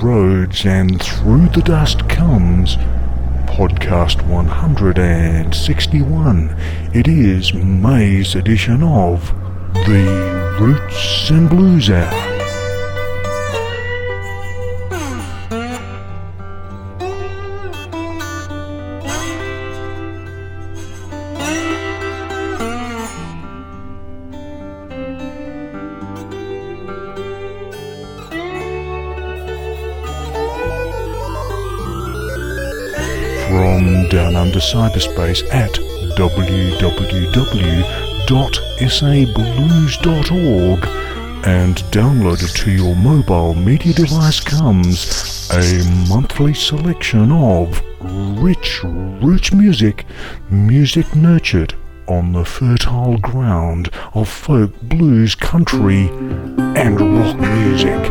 roads and through the dust comes podcast 161. It is May's edition of the Roots and Blues Hour. From down under cyberspace at www.sablues.org and downloaded to your mobile media device comes a monthly selection of rich roots music nurtured on the fertile ground of folk, blues, country and rock music.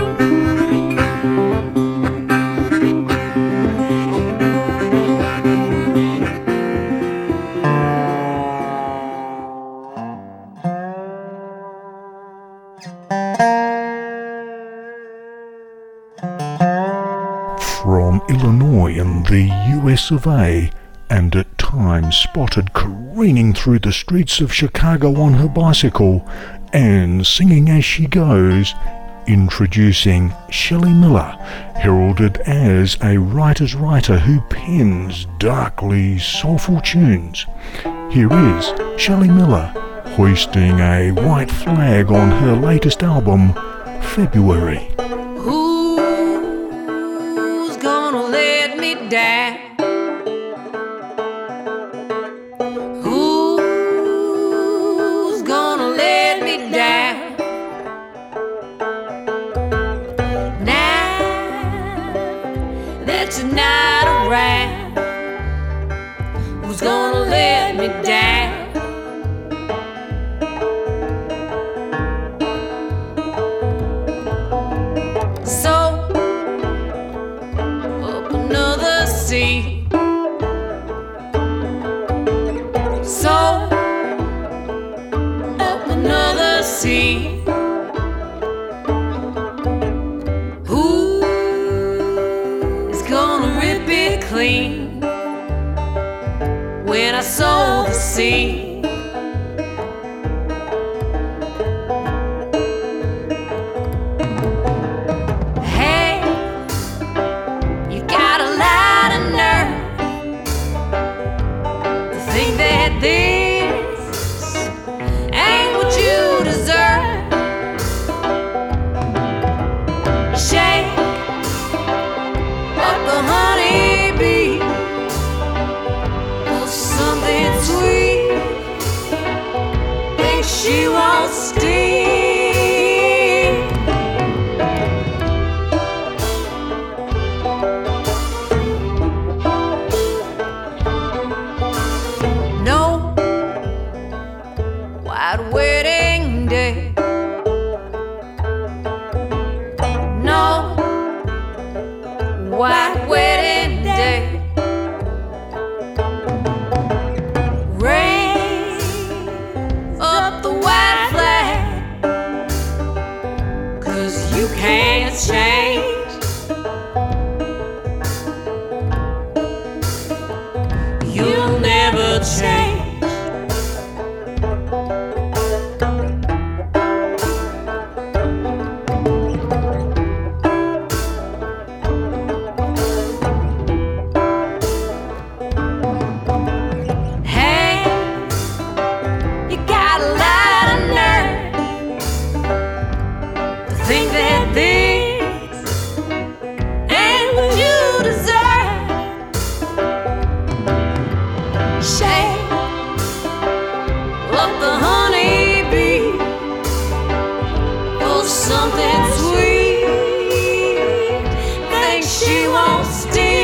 From Illinois in the US of A, and at times spotted careening through the streets of Chicago on her bicycle and singing as she goes, introducing Shelly Miller, heralded as a writer's writer who pens darkly soulful tunes. Here is Shelly Miller hoisting a white flag on her latest album, February. Who's gonna let me down? Who's gonna let me down? Now that you're not around, who's gonna let me down? So up another sea. Who is gonna rip it clean when I sow the seed? This ain't what you deserve. Shake up the honeybee for something sweet. Think she won't steal. Wedding day, no white wedding day. Raise up the white flag, 'cause you can't change. You'll never change. Think that this ain't what you deserve. Shake up the honeybee for something sweet. Think she won't steal.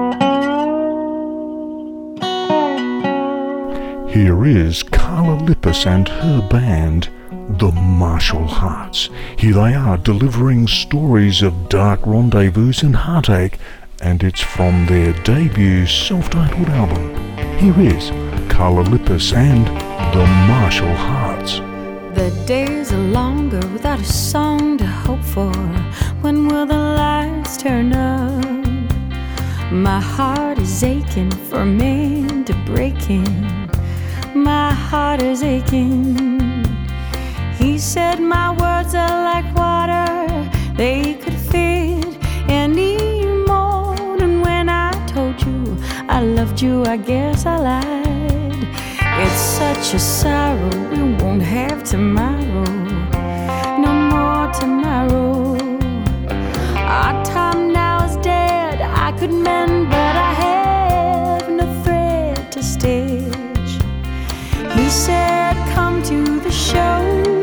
Here is Carla Lippis Lippis and her band, the Marshall Hearts. Here they are, delivering stories of dark rendezvous and heartache, and it's from their debut self-titled album. Here is Carla Lippis and the Marshall Hearts. The days are longer without a song to hope for. When will the lights turn up? My heart is aching for a man to break in. My heart is aching. He said my words are like water, they could fit any mold. And when I told you I loved you, I guess I lied. It's such a sorrow, we won't have tomorrow, no more tomorrow. Our time now is dead, I could mend, but I have no thread to stitch. He said, come to the show,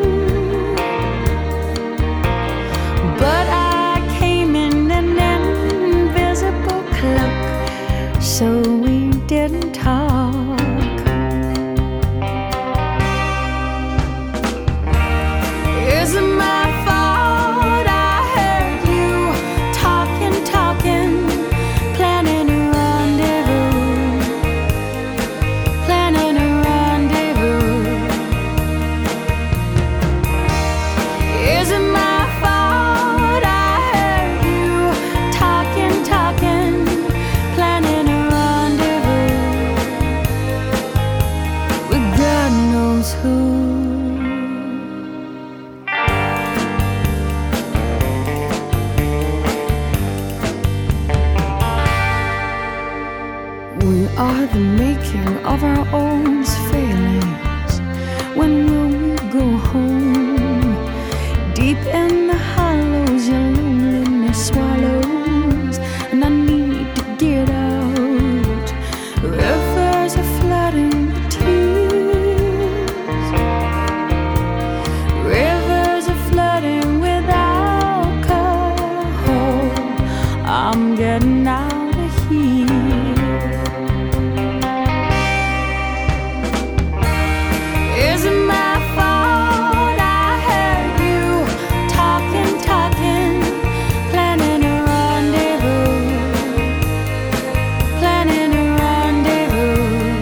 but I came in an invisible cloak, so we didn't talk. Is it my fault I heard you talking, planning a rendezvous, planning a rendezvous? Is it my fault I heard you talking, planning a rendezvous with God knows who? We are the making of our own failings. When will we go home? Deep in the hollows your loneliness swallows, and I need to get out. Rivers are flooding with tears, rivers are flooding with alcohol. I'm getting out of here. Is it my fault I heard you talking, planning a rendezvous, planning a rendezvous?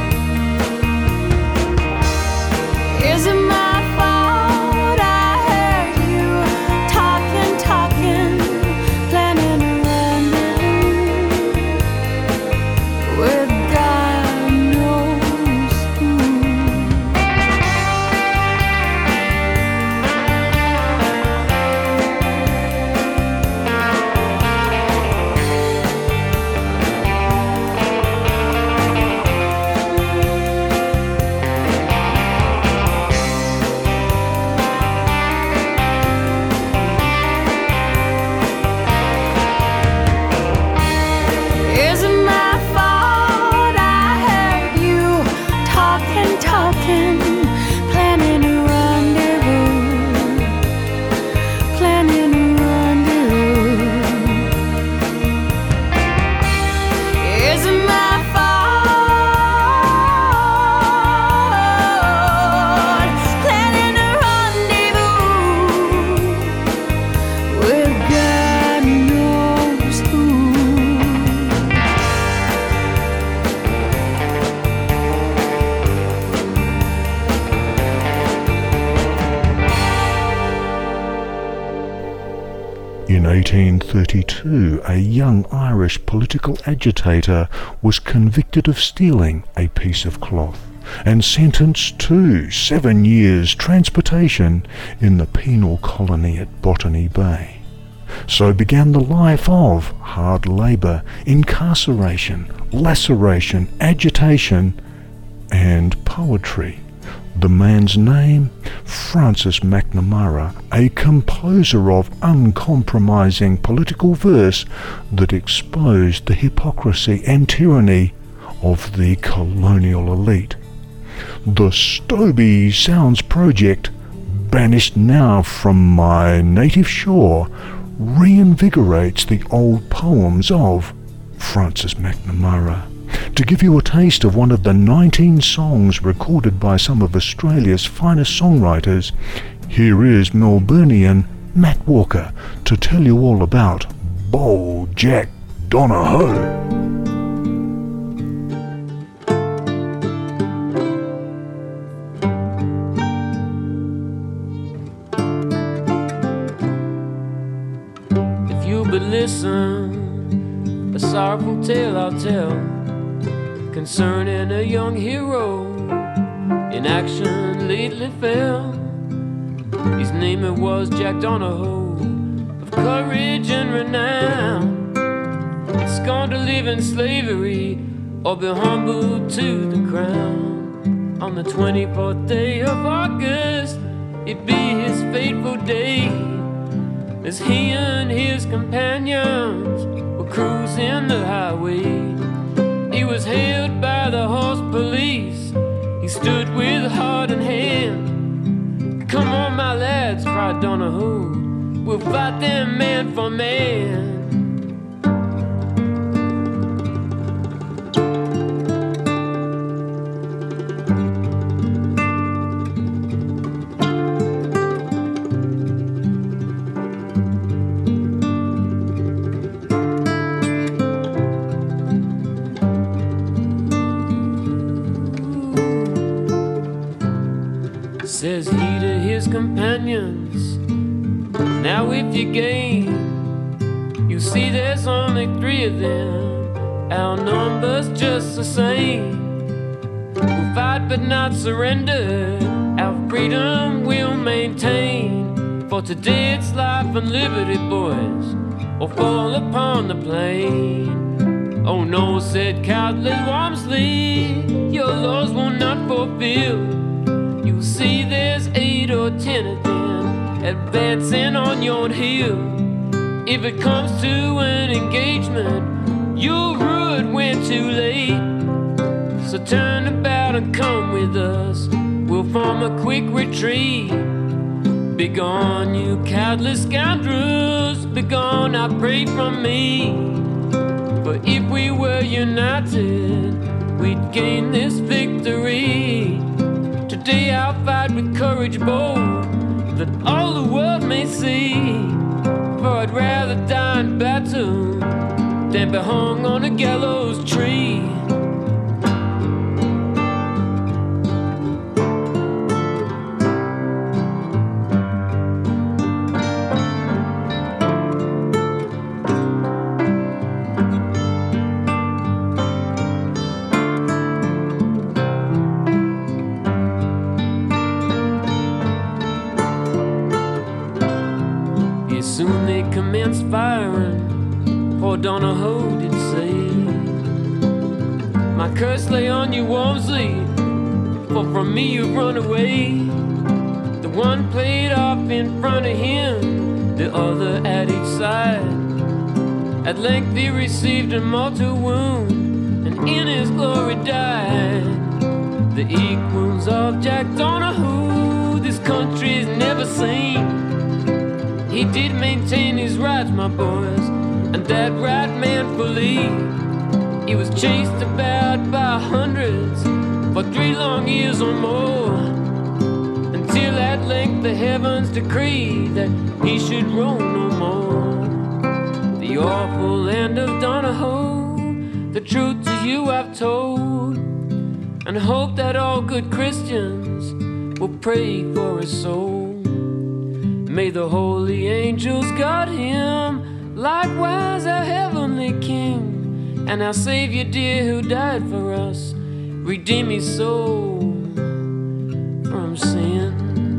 Is it my fault I heard you talking, planning a rendezvous with God knows who? Is it my fault I heard you talking, planning a rendezvous, planning a rendezvous? Is it my fault planning a rendezvous with God knows who? In 1832, a young Irish political agitator was convicted of stealing a piece of cloth and sentenced to 7 years transportation in the penal colony at Botany Bay. So began the life of hard labour, incarceration, laceration, agitation, and poetry. The man's name, Francis McNamara, a composer of uncompromising political verse that exposed the hypocrisy and tyranny of the colonial elite. The Stobie Sounds Project, banished now from my native shore, reinvigorates the old poems of Francis McNamara. To give you a taste of one of the 19 songs recorded by some of Australia's finest songwriters, here is Melburnian Matt Walker to tell you all about Bold Jack Donohoe. Listen, a sorrowful tale I'll tell concerning a young hero in action lately fell. His name it was Jack Donohoe, of courage and renown. He's gone to live in slavery or be humbled to the crown. On the 24th day of August, it be his fateful day, as he and his companions were cruising the highway. He was hailed by the horse police. He stood with heart in hand. "Come on, my lads," cried Donohoe, "we'll fight them man for man." Says he to his companions, "Now if you gain, you see there's only 3 of them. Our number's just the same. We'll fight but not surrender. Our freedom we'll maintain. For today it's life and liberty, boys, or fall upon the plain." "Oh no," said Cowley Walmsley, "your laws will not fulfill. You see there's 8 or 10 of them advancing on your hill. If it comes to an engagement, you'll rue it when too late. So turn about and come with us, we'll form a quick retreat. Begone, you cowardly scoundrels, begone, I pray from me. For if we were united, we'd gain this victory. Today I'll fight with courage bold, that all the world may see. For I'd rather die in battle than be hung on a gallows tree." Soon they commenced firing, poor Donohoe did say, "My curse lay on you, Walmsley, for from me you've run away." The one played off in front of him, the other at each side. At length he received a mortal wound, and in his glory died. The equals of Jack Donohoe this country's never seen. He did maintain his rights, my boys, and that right manfully. He was chased about by hundreds for 3 long years or more, until at length the heavens decreed that he should roam no more. The awful land of Donohoe, the truth to you I've told, and hope that all good Christians will pray for his soul. May the holy angels guard him, likewise our heavenly King, and our Savior dear who died for us, redeem his soul from sin.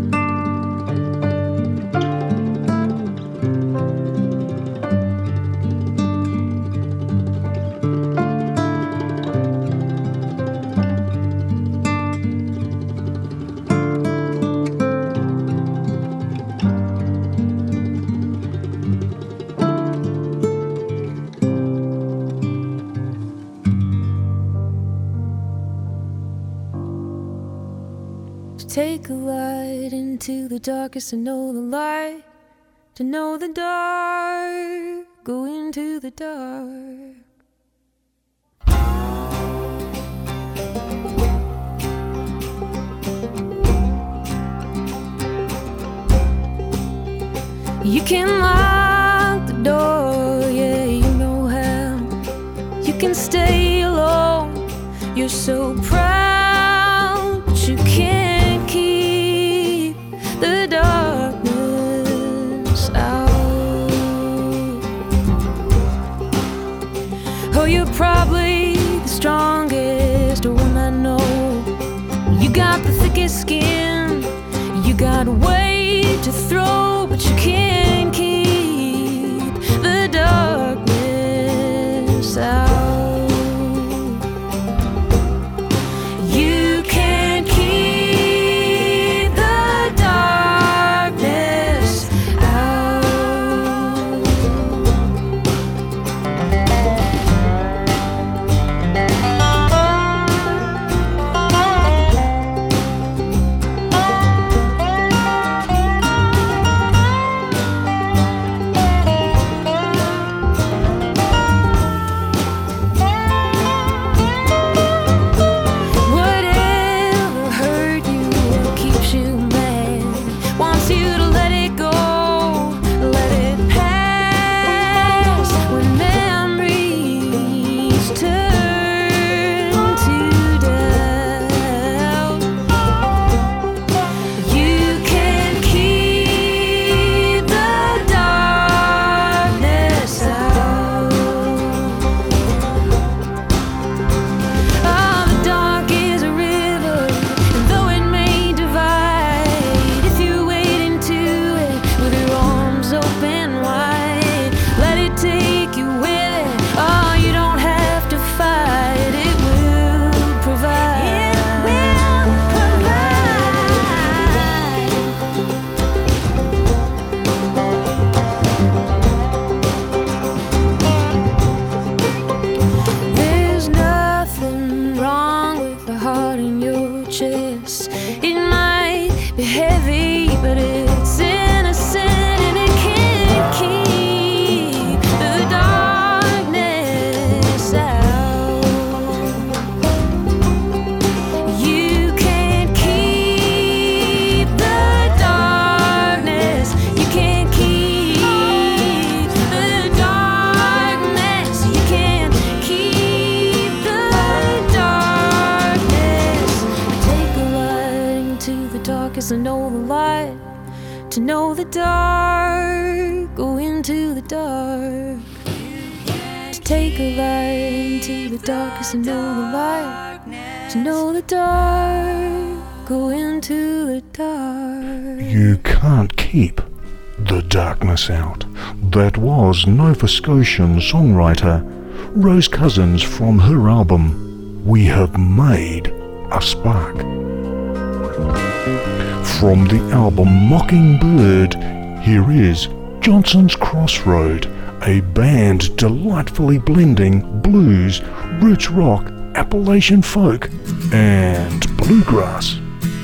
Take a light into the darkest to know the light, to know the dark, go into the dark. You can lock the door, yeah, you know how. You can stay alone, you're so proud, but you can't keep the darkness out. Oh, you're probably the strongest one I know. You got the thickest skin, you got weight to throw, but you can't keep the darkness out. You can't keep the darkness out. To know the light, to know the dark, go into the dark. To take a light into the darkness, to know the light, to know the dark, go into the dark. You can't keep the darkness out. That was Nova Scotian songwriter Rose Cousins from her album We Have Made a Spark. From the album Mockingbird, here is Johnson's Crossroad, a band delightfully blending blues, roots rock, Appalachian folk, and bluegrass.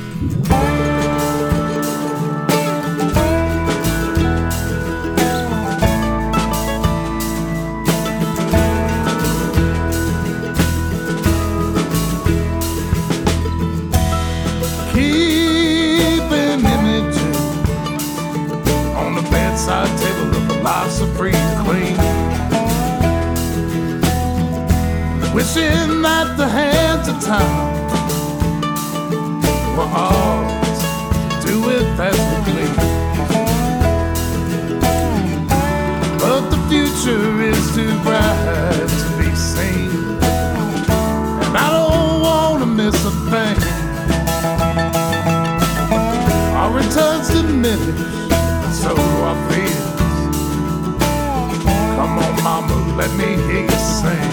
Table of philosophy clean, wishing that the hands of time were ours to do it as we please. But the future is too bright to be seen, and I don't want to miss a thing. Our returns diminish, so I feel. Come on, mama, let me hear you sing.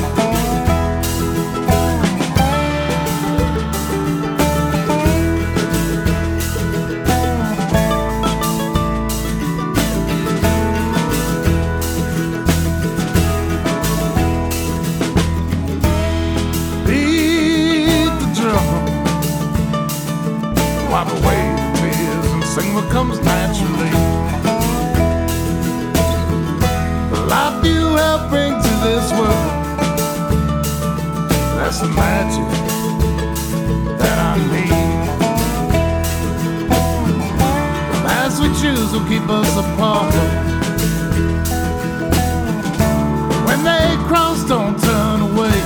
Beat the drum, wipe away the tears, and sing what comes naturally. Life you help bring to this world, that's the magic that I need. As paths we choose will keep us apart. When they cross, don't turn away.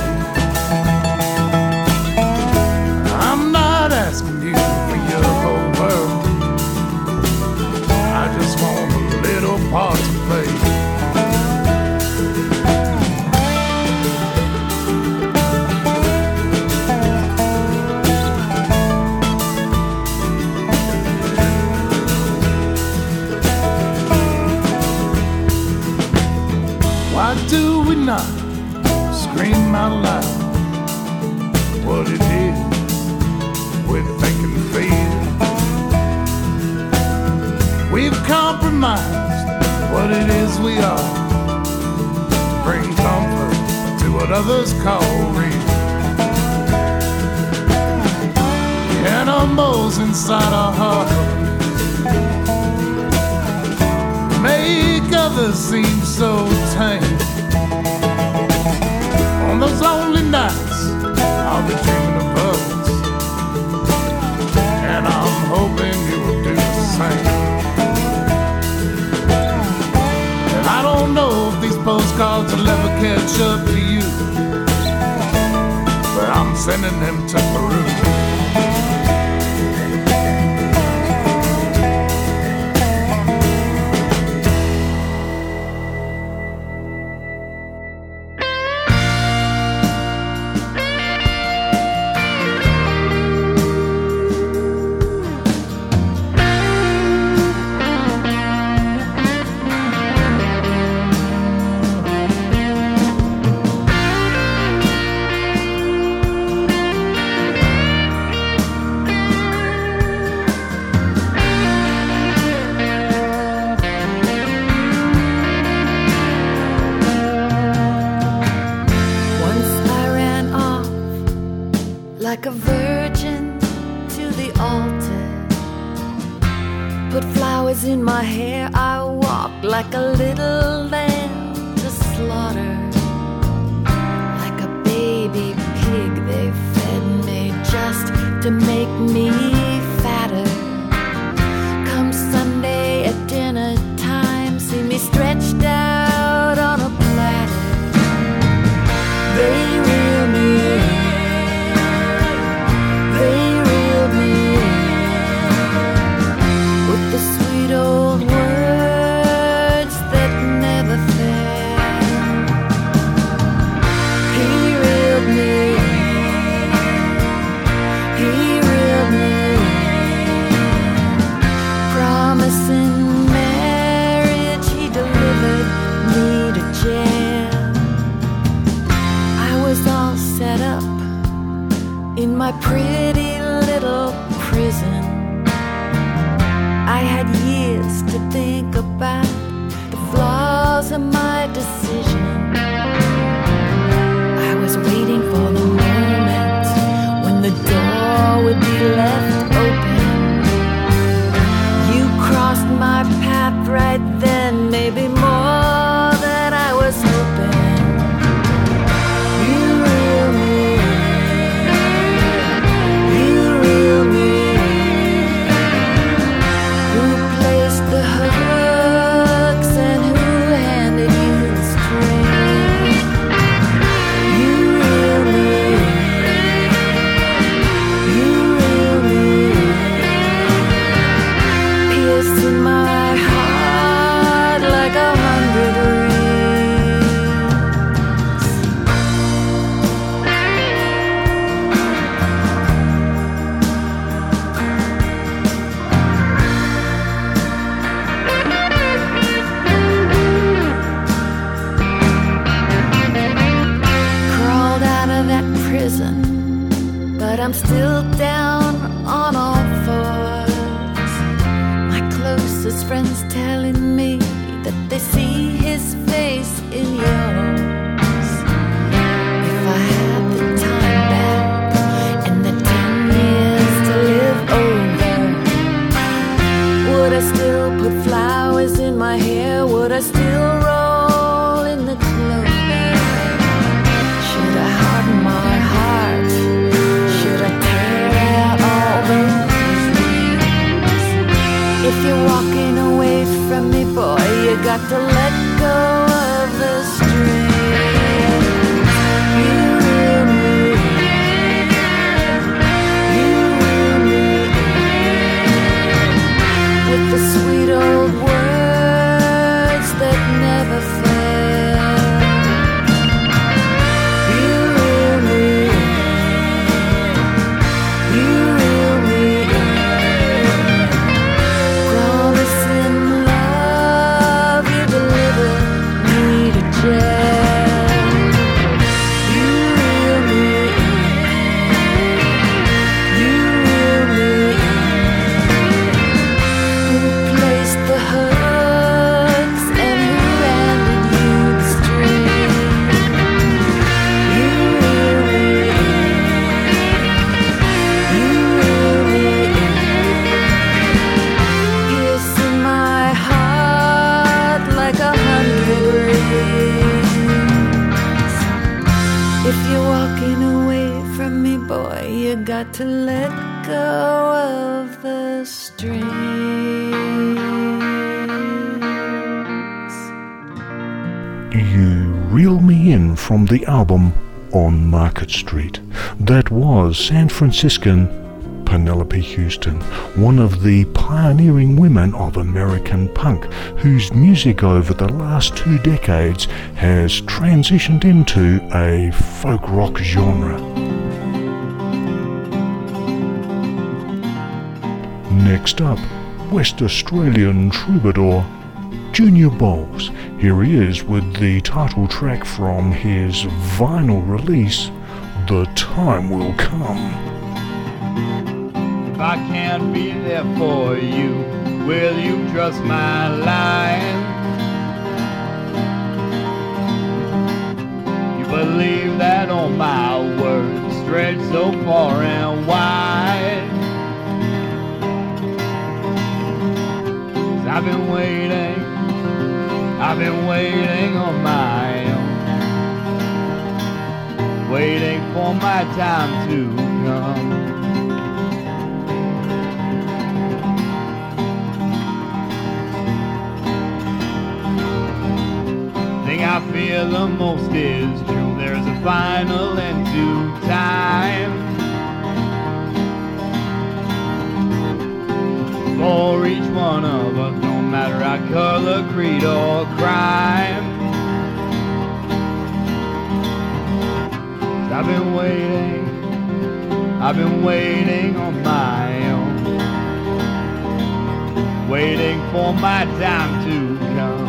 I'm not asking you for your whole world. I just want a little part to play. Why do we not scream out loud what it is we think and feel? We've compromised what it is we are to bring comfort to what others call real. The animals inside our hearts make others seem so tame. On those lonely nights, I'll be dreaming of us, and I'm hoping you will do the same. And I don't know if these postcards will ever catch up to you, but I'm sending them to Peru. Like a virgin to the altar, put flowers in my hair. I walked like a little lamb to slaughter. Like a baby pig they fed me just to make me fatter. Come Sunday at dinner time, see me stretched out on a platter. They reel me in. Old words that never fail. He reeled me, promising marriage. He delivered me to jail. I was all set up in my pretty little prison. I had years to think about the flaws of my decision. I was waiting for the moment when the door would be left open. You crossed my path right then, maybe more than I was hoping. You reel me. But I'm still down on all fours. My closest friends telling me that they see his face in yours. If I had the time back and the 10 years to live over, would I still put flowers in my hair? Would I still roll in the clover? Should I harden my heart? Should I tear out all those wings? If you're walking away from me, boy, you got to let go of the strings. You reel me in. You reel me in. With the sweet old words that never fail. You reel me in. You reel me in. Flawless in love, you deliver me to jail. You reel me in. You reel me in. Who placed the hooks and who handed you the string? You reel me in. You reel me in. Piercing my heart like 100 rings. If you're walking away from me, boy, you got to let go of the strings. You Reel Me In from the album On Market Street. That was San Franciscan Penelope Houston, one of the pioneering women of American punk, whose music over the last 2 decades has transitioned into a folk rock genre. Next up, West Australian troubadour Junior Bowles. Here he is with the title track from his vinyl release, The Time Will Come. If I can't be there for you, will you trust my line? You believe that all my words stretch so far and wide? 'Cause I've been waiting on my own, waiting for my time to come. Thing I fear the most is true, there's a final end to time. For each one of us, no matter our color, creed, or crime. 'Cause I've been waiting on my own, waiting for my time to come.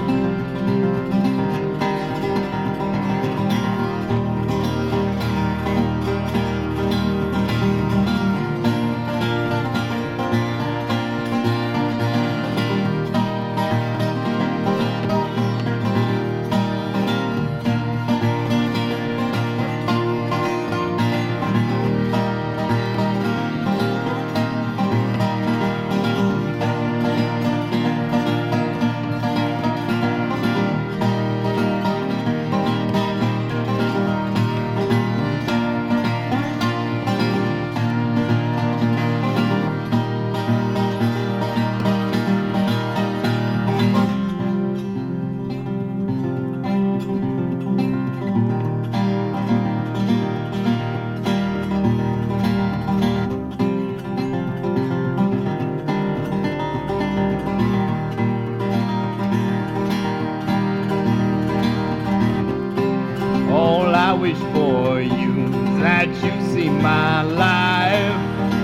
wish for you that you see my life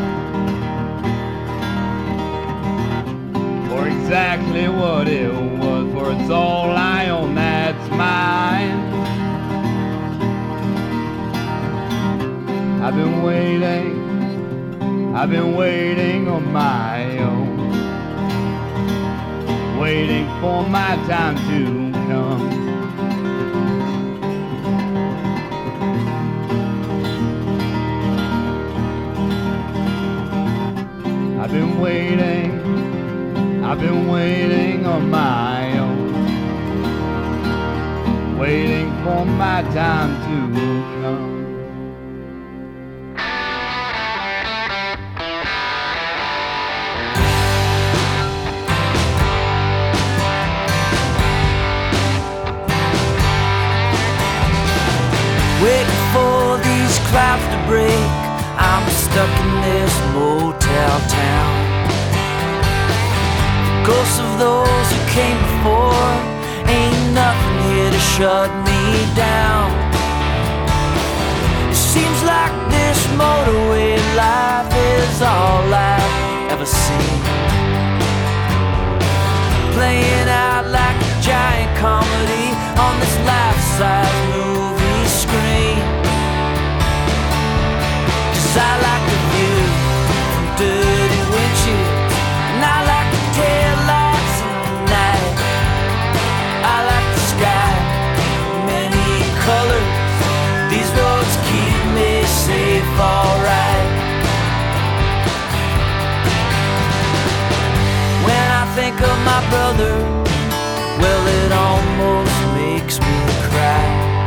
for exactly what it was, for it's all I own that's mine. I've been waiting on my own, waiting for my time to come. I've been waiting on my own, waiting for my time to come. starts to break, I'm stuck in this motel town. Ghosts of those who came before, ain't nothing here to shut me down. It seems like this motorway life is all I've ever seen, playing out like a giant comedy on this life-size movie screen. 'Cause I like the view from dirty windshields, and I like the taillights in the night. I like the sky, many colors. These roads keep me safe, alright. When I think of my brother, well, it almost makes me cry.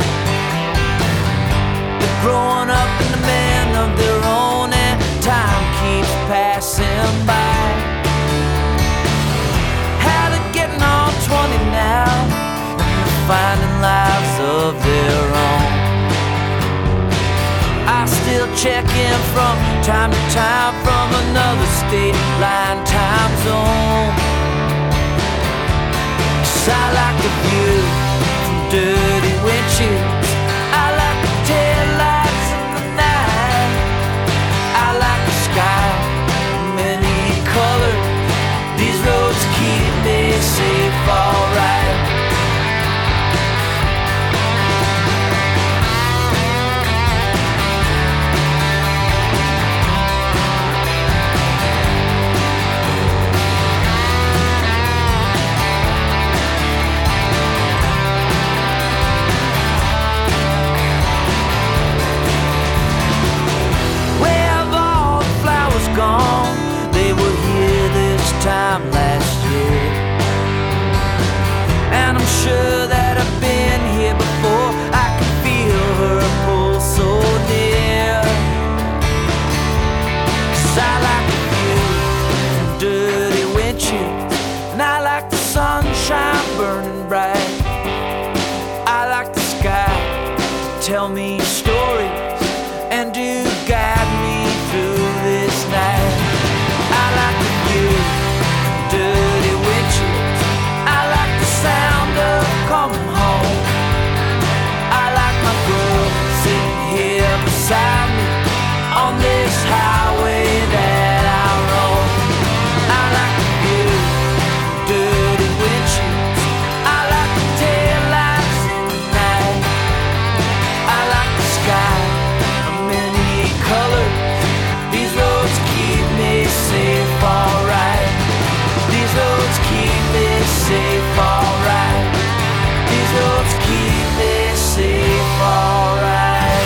They're growing up into men of their own, and time keeps passing by. How they're getting on 20 now, and they're finding lives of their own. I still check in from time to time from another state line time zone. 'Cause I like the view from dirty windshields, I like the taillights in the night. I like the sky, many colors. These roads keep me safe, alright. Gone, they were here this time last year, and I'm sure that I've been here before. I can feel her pull so near. 'Cause I like the view from dirty windshields, and I like the sunshine burning bright. I like the sky to tell me stories and to guide me through this night. I like the view from dirty windshields, I like the sound of coming home. I like my girl sitting here beside me on this highway that I roam. I like the view from dirty windshields, I like the taillights in the night. I like the sky, many colors. These roads keep me safe, alright. These roads keep me safe, alright. These roads keep me safe, alright.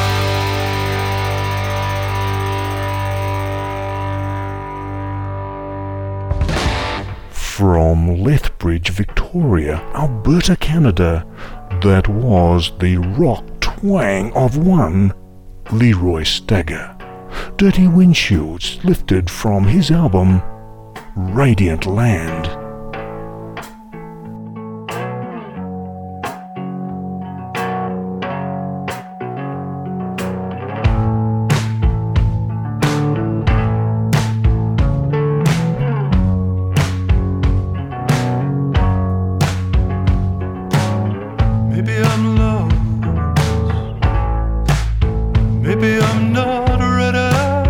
From Lethbridge, Victoria, Alberta, Canada, that was the rock twang of one Leroy Stagger. Dirty Windshields, lifted from his album Radiant Land. Maybe I'm lost, maybe I'm not ready.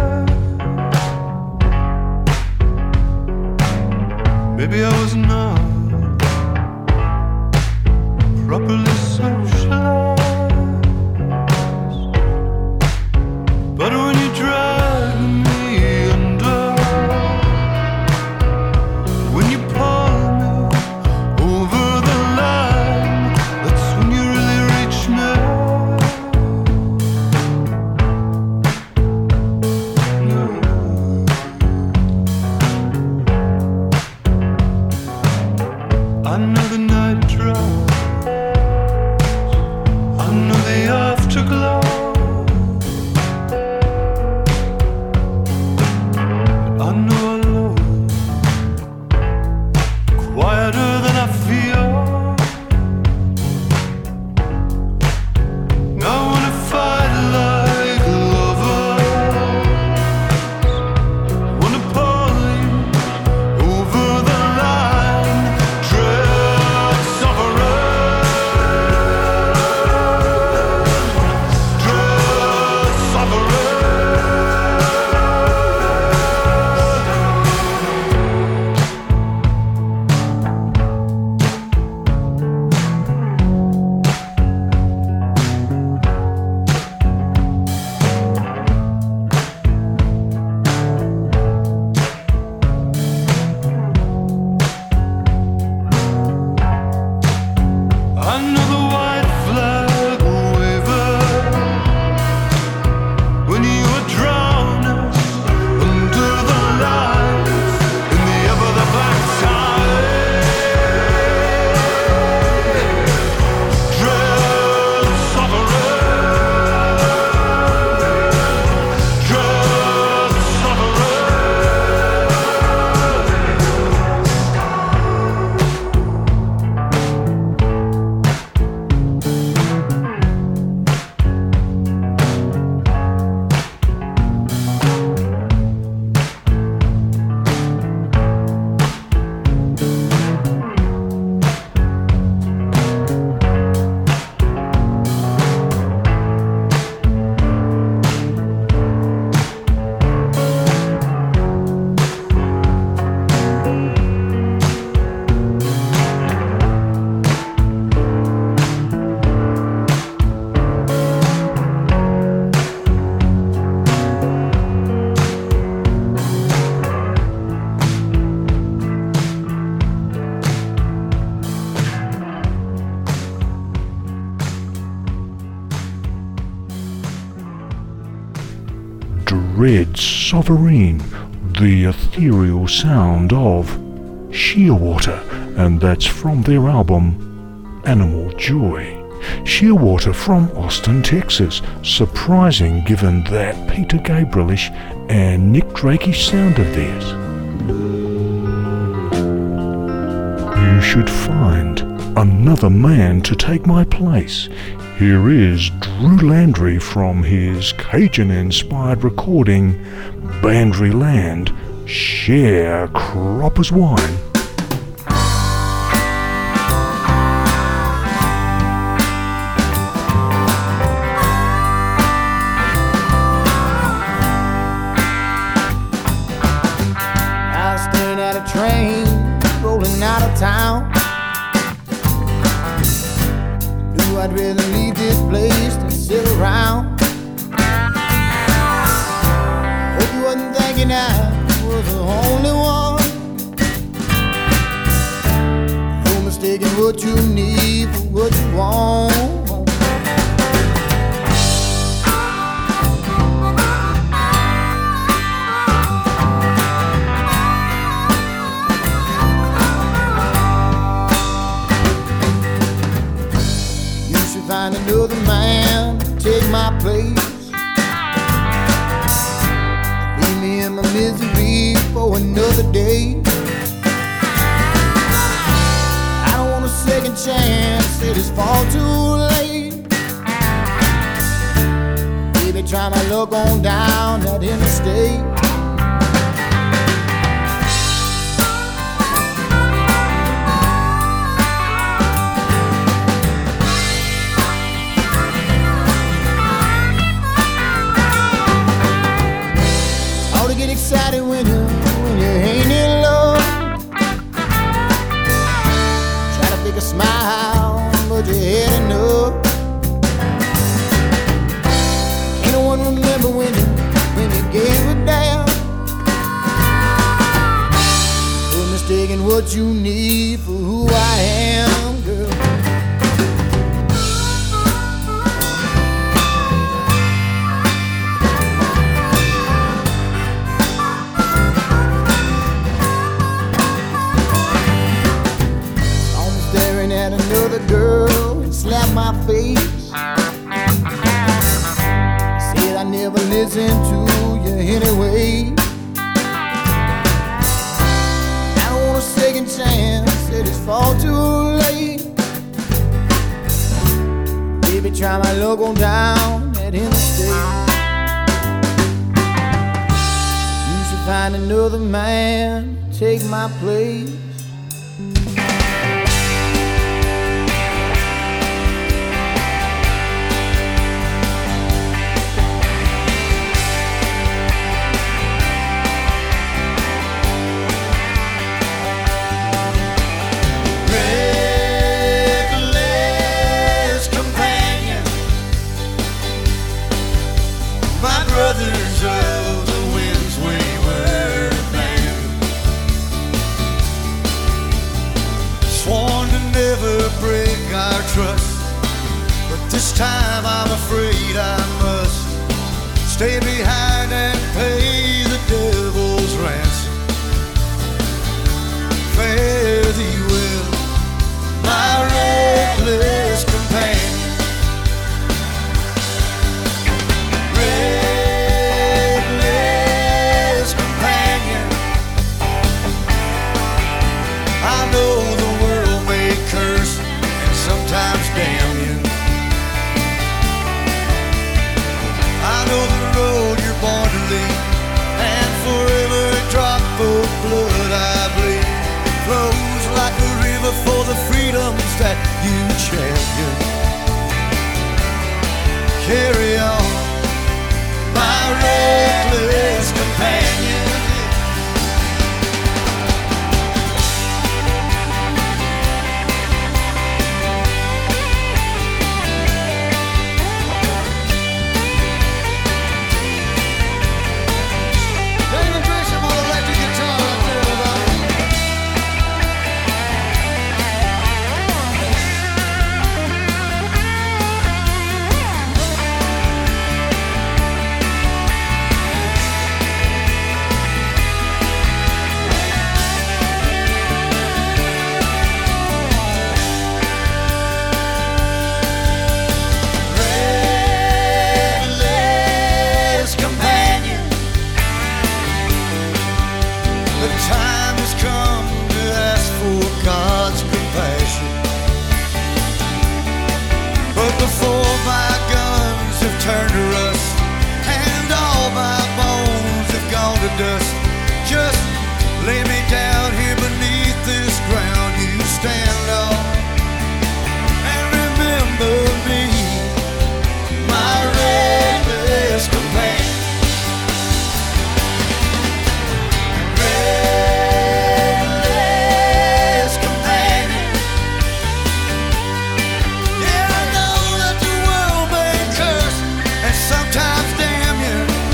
Maybe I was not properly socialized. But when you drag me under, when you pull me over the line, that's when you really reach me. I know the night drives, I know the afterglow. I know alone, quieter than I feel. Now I wanna fight like a Red Sovereign, the ethereal sound of Shearwater, and that's from their album Animal Joy. Shearwater from Austin, Texas. Surprising given that Peter Gabrielish and Nick Drakeish sound of theirs. You should find another man to take my place. Here is Drew Landry from his Cajun-inspired recording Bandry Land, Sharecropper's Wine. Train rolling out of town. Knew I'd rather leave this place than sit around. Hope you wasn't thinking I was the only one. No mistaking what you need for what you want. Find another man to take my place. Leave me in my misery for another day. I don't want a second chance, it is far too late. Baby, try my luck on down that interstate. Excited when you ain't in love. Try to fake a smile, but you had enough. Ain't no one remember when you gave it down. You're mistaking what you need for who I am, girl. At another girl and slap my face. Said I never listened to you anyway. I don't want a second chance, said it's far too late. Baby, try my luck on down at interstate. You should find another man, take my place. Brothers of the winds, we were a band. Sworn to never break our trust, but this time I'm afraid I must stay behind and pay the devil's ransom. Fare thee well, my reckless companion. Damn you. I know the road you're born to lead, and for every drop of blood I bleed, it flows like a river for the freedoms that you champion. Carry on, my reckless companion. to dust. Just lay me down here beneath this ground you stand on, and remember me, my reckless companion. Reckless companion. Yeah, I know that the world may curse and sometimes damn you,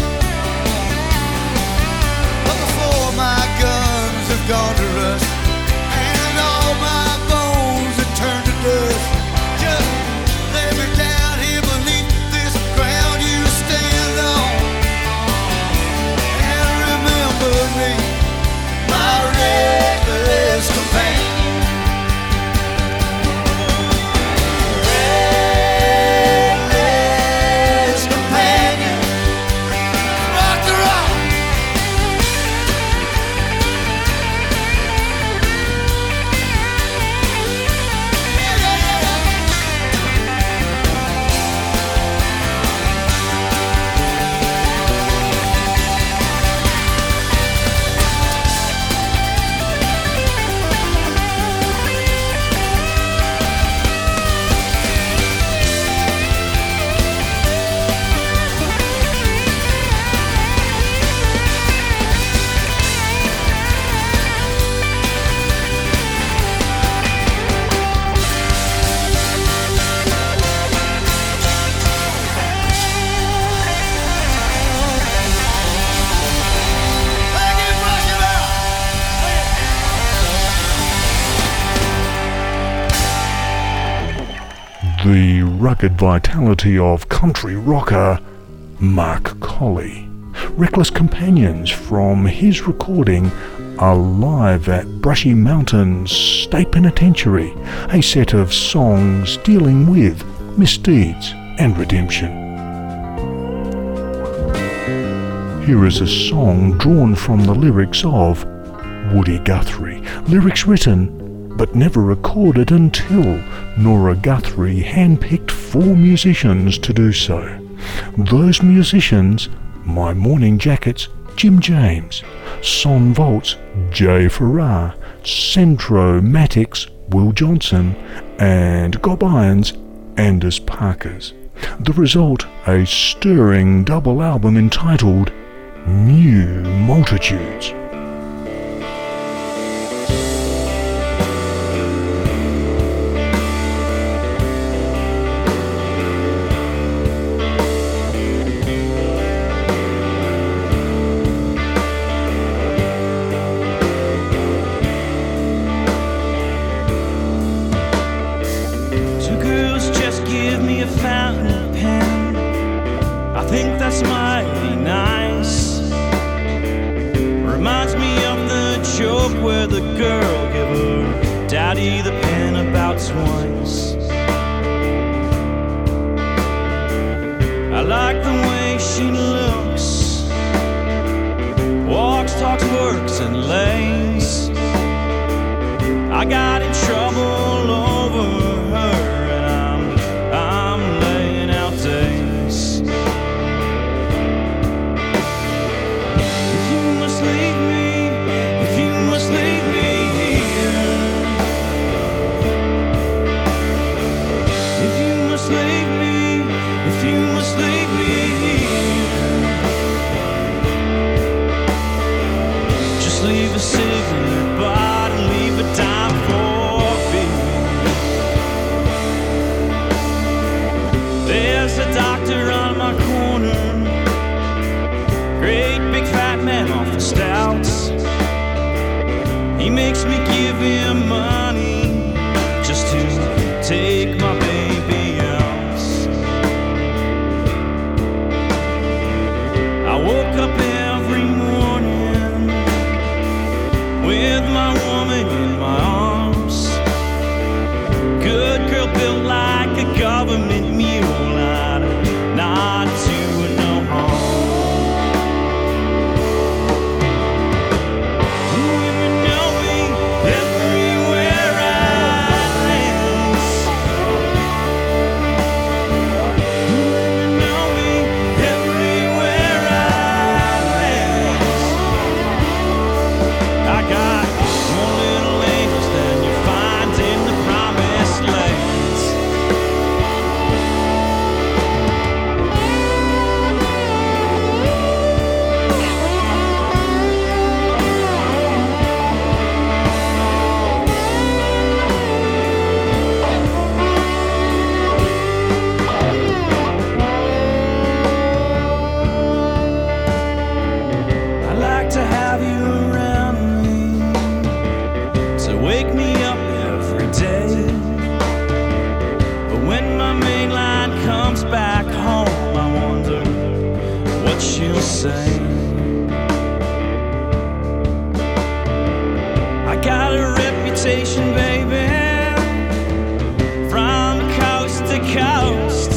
but before my guns have gone to rust and all my bones have turned to dust, just lay me down here beneath this ground you stand on, and remember me, my reckless companion. Reckless companion. Rock the rock. The rugged vitality of country rocker Mark Colley. Reckless Companions from his recording Alive at Brushy Mountains State Penitentiary, a set of songs dealing with misdeeds and redemption. Here is a song drawn from the lyrics of Woody Guthrie, lyrics written but never recorded until Nora Guthrie handpicked 4 musicians to do so. Those musicians: My Morning Jackets, Jim James; Son Volts, Jay Farrar; Centro Matics, Will Johnson; and Gob Irons, Anders Parkers. The result, a stirring double album entitled New Multitudes. Everyone wake me up every day. But when my main line comes back home, I wonder what she'll say. I got a reputation, baby, from coast to coast.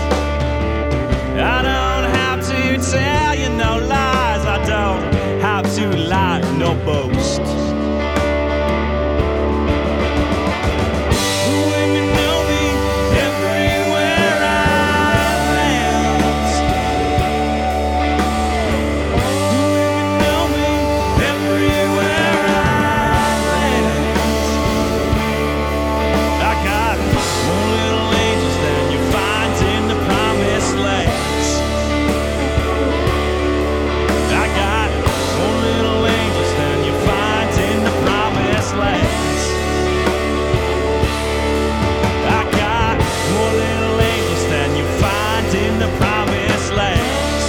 I don't have to tell you no lies, I don't have to lie, no boast. Women know me everywhere I land. Women know me everywhere I land. I got more little angels than you find in the promised lands. I got more little angels than you find in the promised lands. I got more little angels than you find in the promised lands.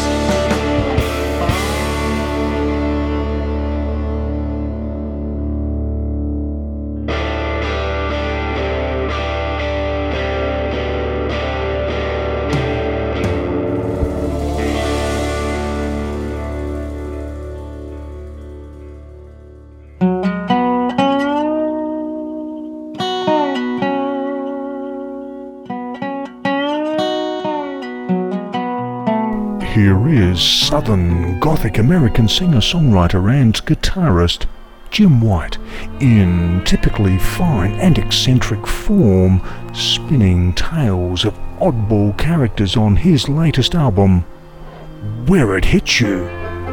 Here is Southern Gothic American singer-songwriter and guitarist Jim White in typically fine and eccentric form, spinning tales of oddball characters on his latest album, Where It Hits You.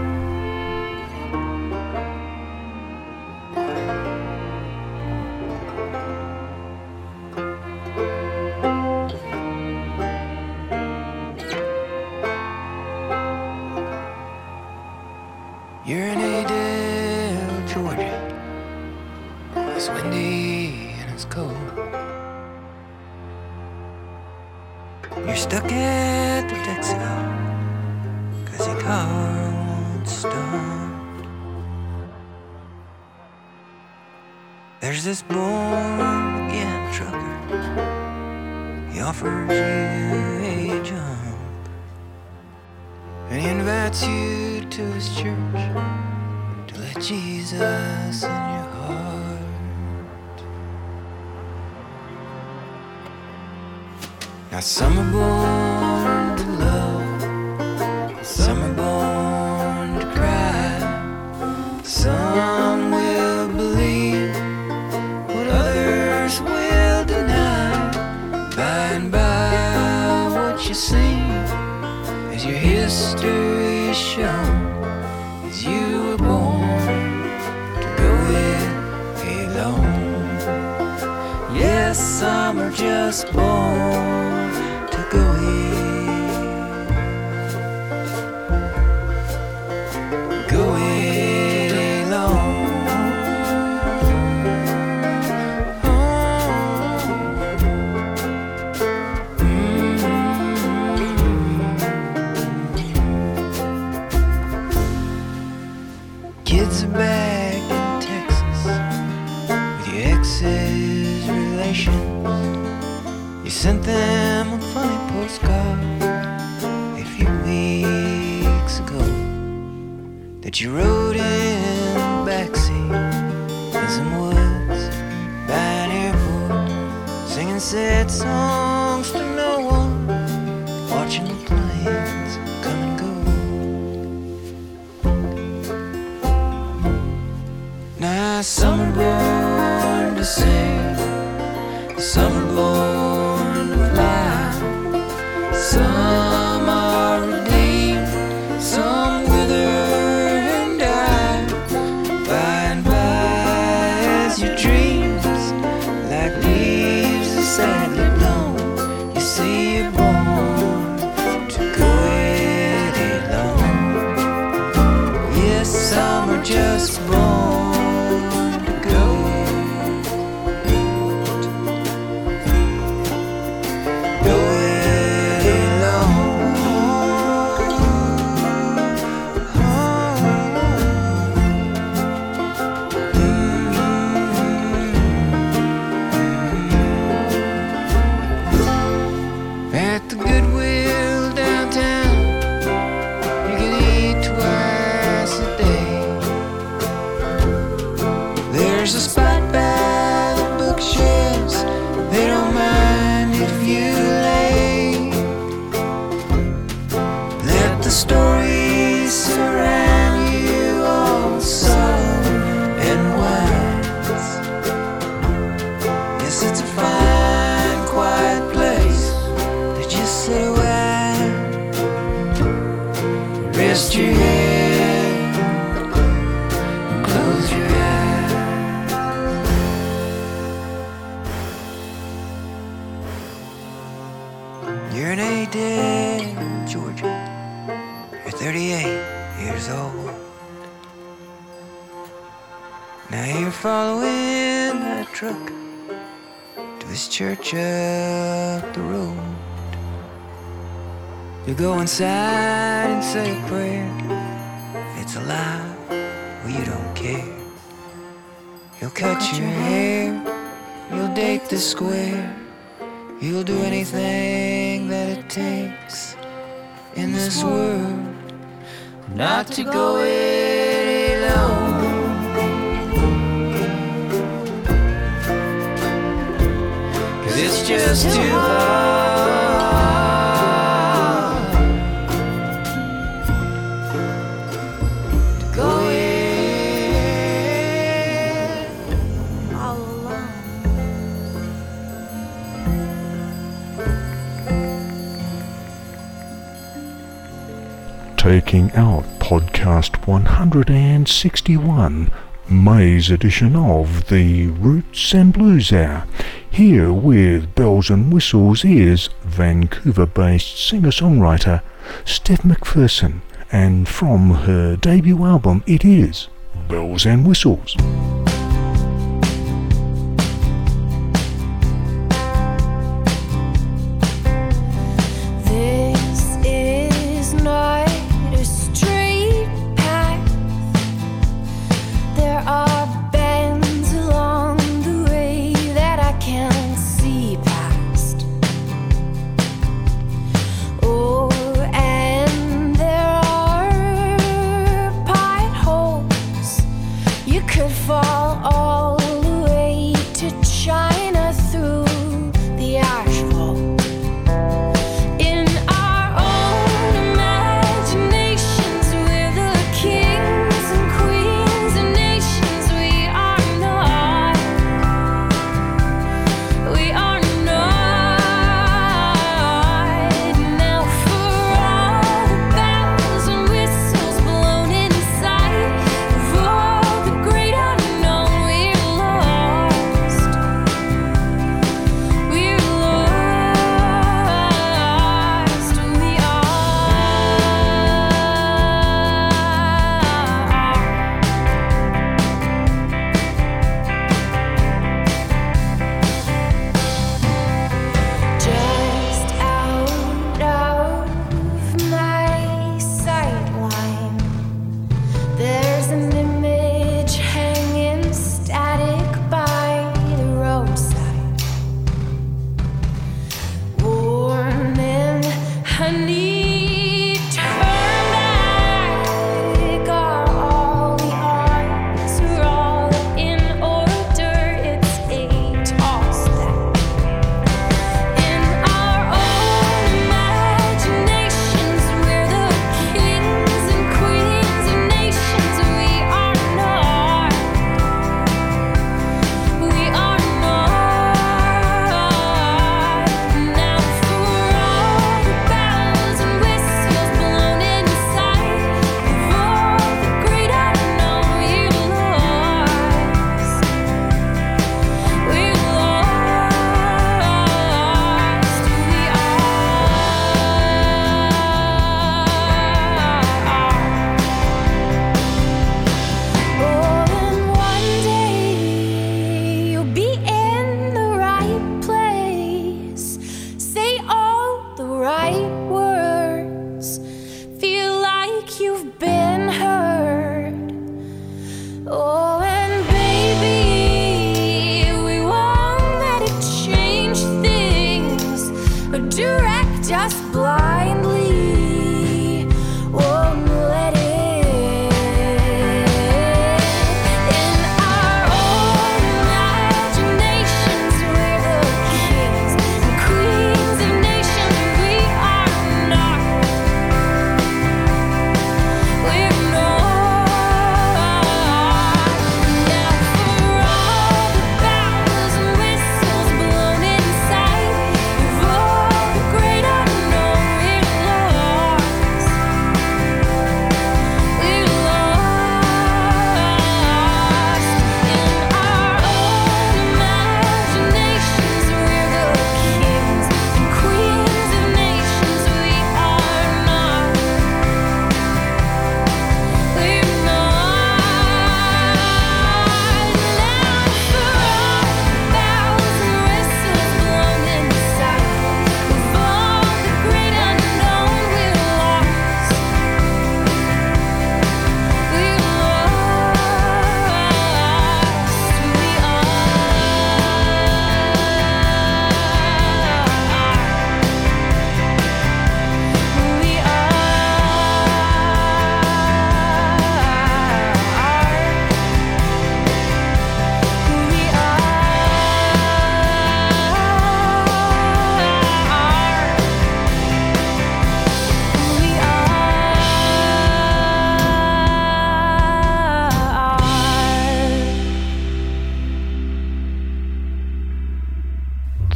You're in Adel, Georgia. It's windy and it's cold. You're stuck at the Texaco 'cause your car won't start. There's this born-again trucker. He offers you a jump, and he invites you to his church to let Jesus in your heart. Now some are born to love, some are born to cry, some will believe what others will deny. By and by what you see as your history shown, as you were born to go it alone. Yes, some are just born to go it alone. Kids are back in Texas with your ex's relations. You sent them a funny postcard a few weeks ago that you rode in the backseat in some woods by an airport, singing sad songs to no one, watching the planes come and go. Now some are born to sing, some are born to fly, some are redeemed, some wither and die. By and by as your dreams, like leaves are sadly blown, you see you're born to go it alone. Yes, some are just born to go it Yes, it's a fine, quiet place to just sit away, rest your head, and close your eyes. You're in Ada, Georgia. You're 38 years old. Now you're following that truck to this church up the road. You go inside and say a prayer. It's a lie, well you don't care. You'll cut your hair, you'll date the square. You'll do anything that it takes in this world not to go it alone. 'Cause it's just too hard to go it all alone. Taking out podcast 161, May's edition of the Roots and Blues Hour. Here with bells and whistles is Vancouver-based singer-songwriter Steph McPherson, and from her debut album it is Bells and Whistles. Fall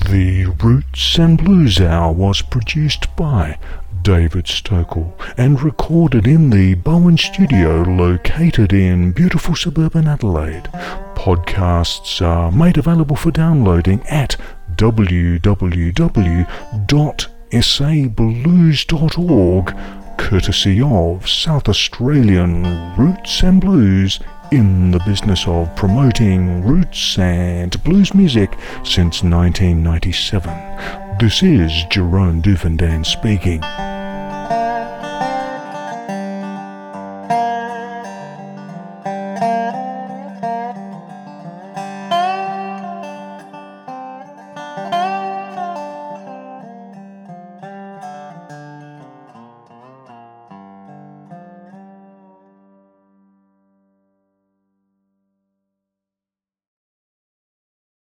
The Roots and Blues Hour was produced by David Stokel and recorded in the Bowen Studio located in beautiful suburban Adelaide. Podcasts are made available for downloading at www.sablues.org, courtesy of South Australian Roots and Blues, in the business of promoting roots and blues music since 1997. This is Jerome Duvendane speaking.